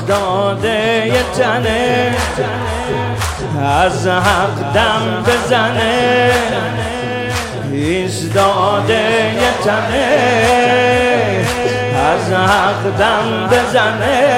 داده ی تنه، از حق دم بزنه، ایستاده ی تنه، از حق دم بزنه.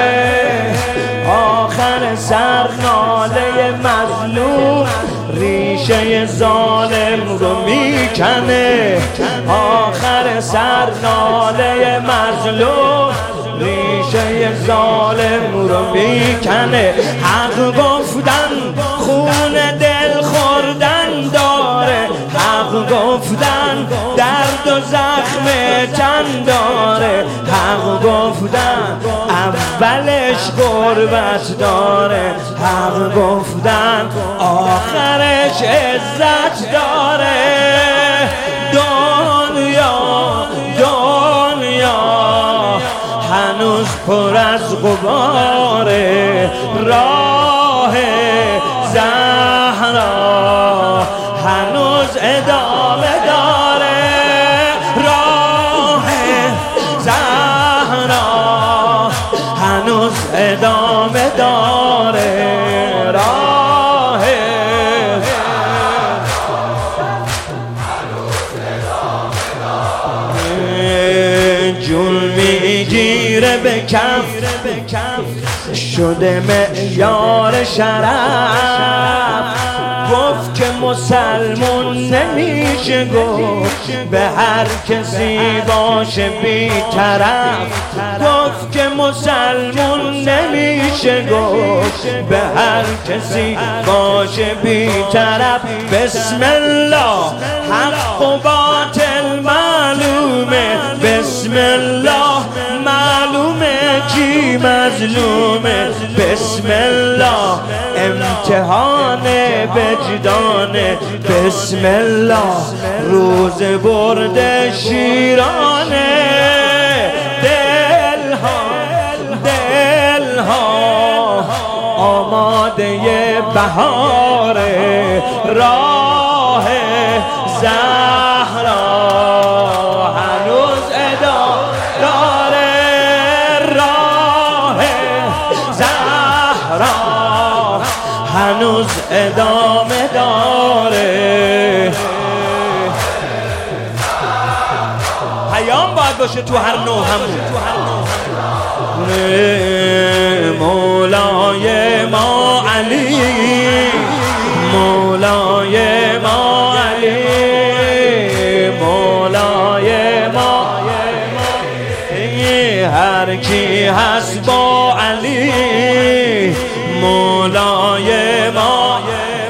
آخر سر ناله مظلوم ریشه ظالم رو میکنه. آخر سر ناله مظلوم ریشه ظالم رو میکنه. حق گفتن خون دل خوردن داره، حق گفتن درد و زخم تن داره، حق گفتن اولش غربت داره، حق گفتن آخرش عزت داره. دنیا هنوز پر از غباره، راه زهرا هنوز ادامه داره، راه زهرا هنوز ادامه داره، راه جون میگیره به کف، شده معیار شرف. گفت که مسلمون نمیشه گفت به هر کسی باشه بی طرف. گفت که مسلمون نمیشه گفت به هر کسی باشه بی طرف. بسم الله حق و باطل معلومه، بسم الله معلومه کی مظلومه، بسم الله امتحان وجدانه، بسم الله روز برد شیرانه. دلها آماده بهاره، راه زهرا هنوز ادامه داره، راه زهرا هنوز ادامه داره. پیام باید باشه تو هر نوع همون. مولای ما علی، مولای ما علی، مولای ما هر کی هست با علی، مولای ما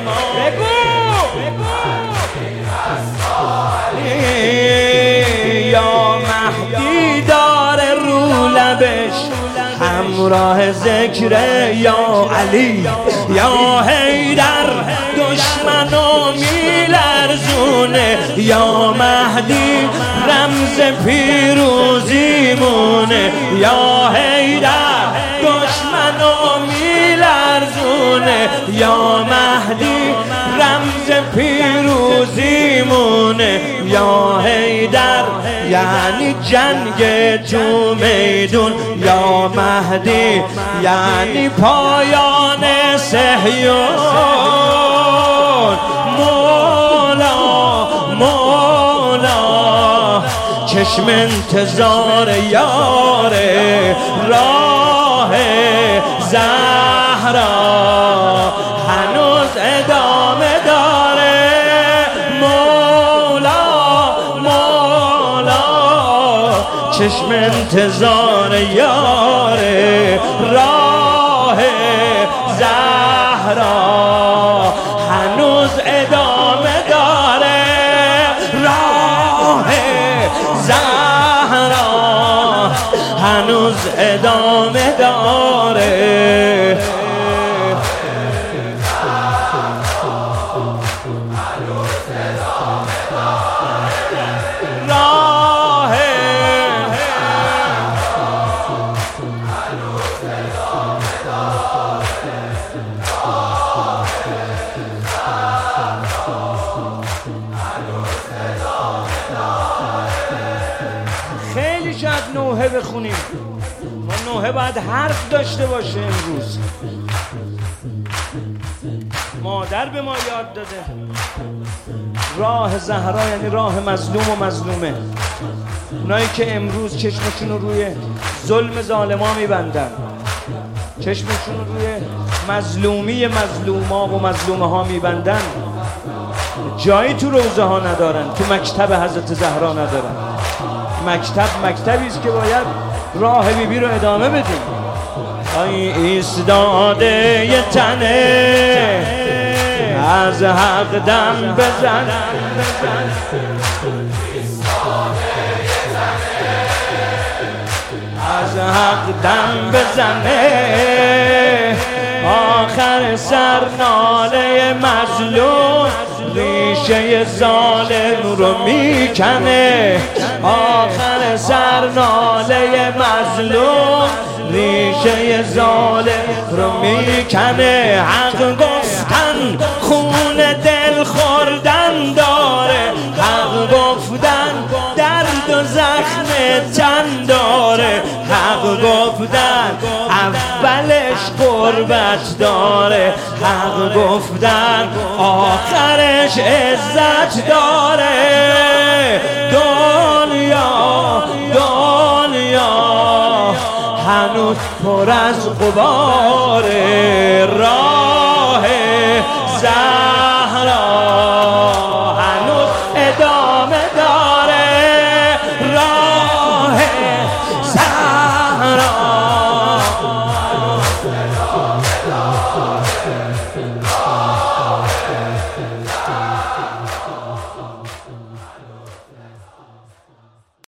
یا مهدی داره رو لبش همراه ذکر یا علی، یا حیدر دشمنو میلرزونه، یا مهدی رمز پیروزیمونه، یا حیدر دشمنو میلرزونه، یا مهدی رمز پیروزیمونه، یا حیدر یعنی جنگ تو میدون، یا مهدی یعنی پایان صهیون. مولا چشم انتظار یاره، راه زهرا هنوز ادامه داره، چشم انتظار یاره، راه زهرا هنوز ادامه داره، راه زهرا هنوز ادامه داره. خیلی شاید نوحه بخونیم. نوحه باید حرف داشته باشه. امروز مادر به ما یاد داده راه زهرا یعنی راه مظلوم و مظلومه. اونایی که امروز چشمشون رو روی ظلم ظالما میبندن، چشمشون رو روی مظلومی مظلوما و مظلومه ها میبندن، جایی تو روزه ها ندارن، تو مکتب حضرت زهرا ندارن. مکتبی است که باید راه بیبی رو ادامه بدیم. ایستاده یه تنه از حق دم بزن، از حق دم بزنه، آخر سر ناله مظلوم ریشه ظالم رو میکنه. آخر سر ناله مظلوم ریشه ظالم رو میکنه. حق گفتن خون دل خوردن داره، حق گفتن درد و زخم تن داره، حق گفتن اولش قربت داره، حق گفتن آخرش عزت داره. دنیا هنوز پر از غبار راه زهرا